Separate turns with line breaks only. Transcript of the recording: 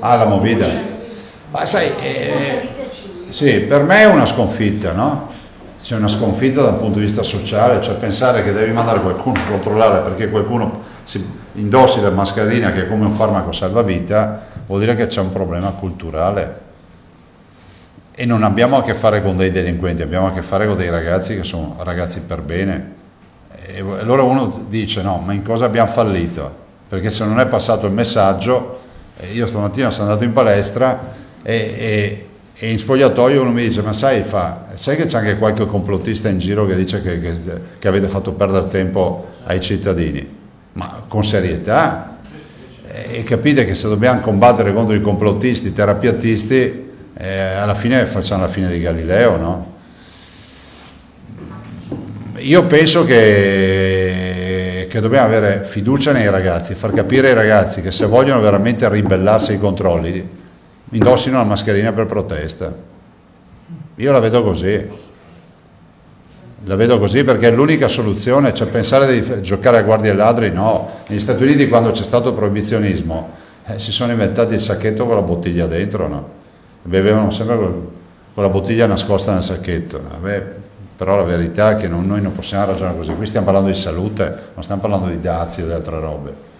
Ah, la movida. Ma sai, sì, per me è una sconfitta, no? C'è una sconfitta dal punto di vista sociale, cioè pensare che devi mandare qualcuno a controllare perché qualcuno si indossi la mascherina che è come un farmaco salvavita, vuol dire che c'è un problema culturale. E non abbiamo a che fare con dei delinquenti, abbiamo a che fare con dei ragazzi che sono ragazzi per bene. E allora uno dice no, ma in cosa abbiamo fallito? Perché se non è passato il messaggio, io stamattina sono andato in palestra e in spogliatoio uno mi dice ma sai che c'è anche qualche complottista in giro che dice che avete fatto perdere tempo ai cittadini? Ma con serietà, e capite che se dobbiamo combattere contro i complottisti, i terapiatisti, alla fine facciamo la fine di Galileo, no? Io penso che dobbiamo avere fiducia nei ragazzi, far capire ai ragazzi che se vogliono veramente ribellarsi ai controlli indossino la mascherina per protesta. Io la vedo così perché è l'unica soluzione, cioè pensare di giocare a guardie ai ladri no. Negli Stati Uniti quando c'è stato il proibizionismo si sono inventati il sacchetto con la bottiglia dentro, no? Bevevano sempre con la bottiglia nascosta nel sacchetto. Però la verità è che noi non possiamo ragionare così, qui stiamo parlando di salute, non stiamo parlando di dazi o di altre robe.